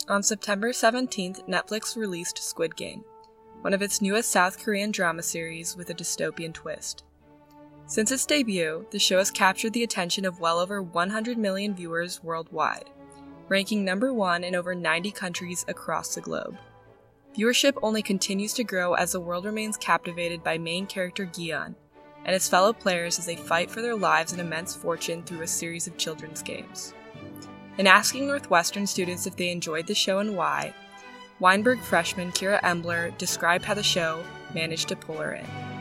On September 17th, Netflix released Squid Game, one of its newest South Korean drama series with a dystopian twist. Since its debut, the show has captured the attention of well over 100 million viewers worldwide, ranking number 1 in over 90 countries across the globe. Viewership only continues to grow as the world remains captivated by main character Gi-yeon and his fellow players as they fight for their lives and immense fortune through a series of children's games. In asking Northwestern students if they enjoyed the show and why, Weinberg freshman Kira Embler described how the show managed to pull her in.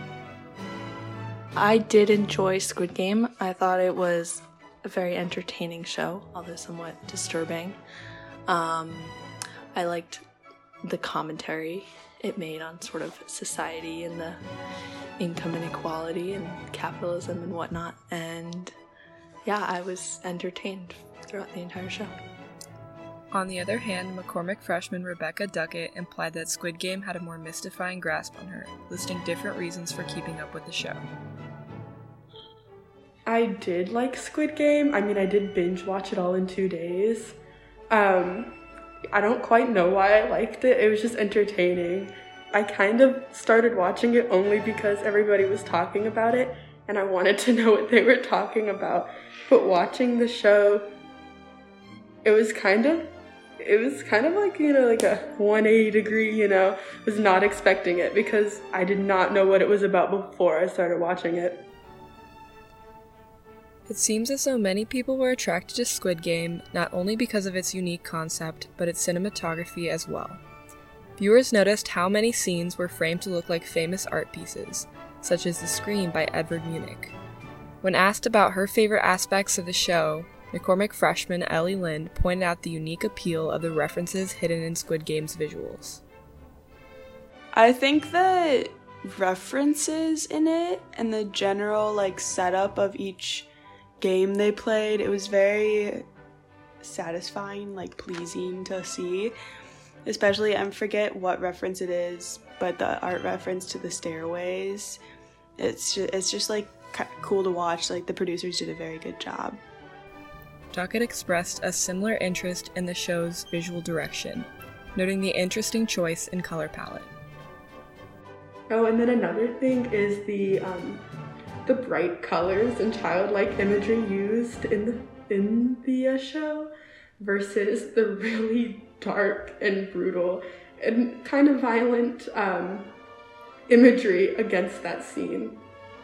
I did enjoy Squid Game. I thought it was a very entertaining show, although somewhat disturbing. I liked the commentary it made on sort of society and the income inequality and capitalism and whatnot. And yeah, I was entertained throughout the entire show. On the other hand, McCormick freshman Rebecca Duckett implied that Squid Game had a more mystifying grasp on her, listing different reasons for keeping up with the show. I did like Squid Game. I did binge watch it all in 2 days. I don't quite know why I liked it. It was just entertaining. I kind of started watching it only because everybody was talking about it, and I wanted to know what they were talking about. But watching the show, it was kind of like, like a 180 degree, was not expecting it because I did not know what it was about before I started watching it. It seems as though many people were attracted to Squid Game not only because of its unique concept, but its cinematography as well. Viewers noticed how many scenes were framed to look like famous art pieces, such as The Scream by Edvard Munch. When asked about her favorite aspects of the show, McCormick freshman Ellie Lind pointed out the unique appeal of the references hidden in Squid Game's visuals. I think the references in it and the general setup of each game they played, it was very satisfying, pleasing to see. Especially, I forget what reference it is, but the art reference to the stairways, it's just cool to watch. The producers did a very good job. Duckett expressed a similar interest in the show's visual direction, noting the interesting choice in color palette. Oh, and then another thing is the bright colors and childlike imagery used in the show versus the really dark and brutal and kind of violent imagery against that scene.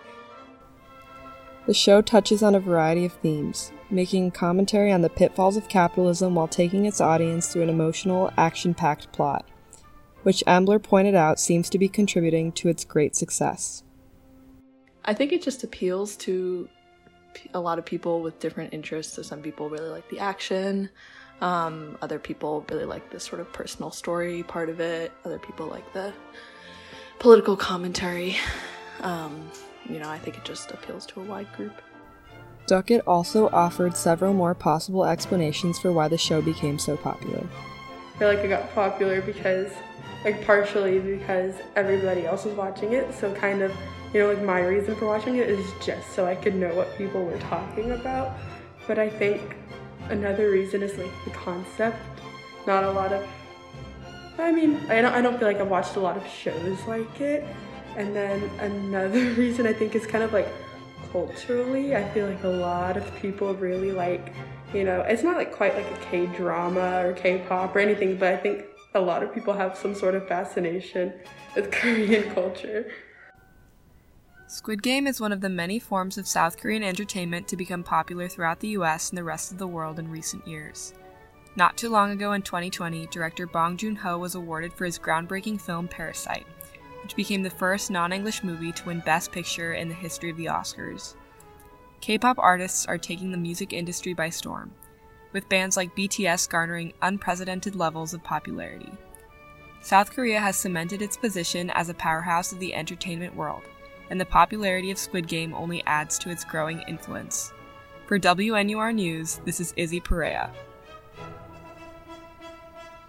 The show touches on a variety of themes, making commentary on the pitfalls of capitalism while taking its audience through an emotional, action-packed plot, which Embler pointed out seems to be contributing to its great success. I think it just appeals to a lot of people with different interests. So some people really like the action, other people really like the sort of personal story part of it, other people like the political commentary. I think it just appeals to a wide group. Duckett also offered several more possible explanations for why the show became so popular. I feel like it got popular because, partially because everybody else was watching it, so kind of, my reason for watching it is just so I could know what people were talking about. But I think another reason is, the concept. Not a lot of, I don't feel like I've watched a lot of shows like it. And then another reason I think is kind of culturally, I feel like a lot of people really it's not quite like a K-drama or K-pop or anything, but I think a lot of people have some sort of fascination with Korean culture. Squid Game is one of the many forms of South Korean entertainment to become popular throughout the US and the rest of the world in recent years. Not too long ago in 2020, director Bong Joon-ho was awarded for his groundbreaking film Parasite, which became the first non-English movie to win Best Picture in the history of the Oscars. K-pop artists are taking the music industry by storm, with bands like BTS garnering unprecedented levels of popularity. South Korea has cemented its position as a powerhouse of the entertainment world, and the popularity of Squid Game only adds to its growing influence. For WNUR News, this is Izzy Perea.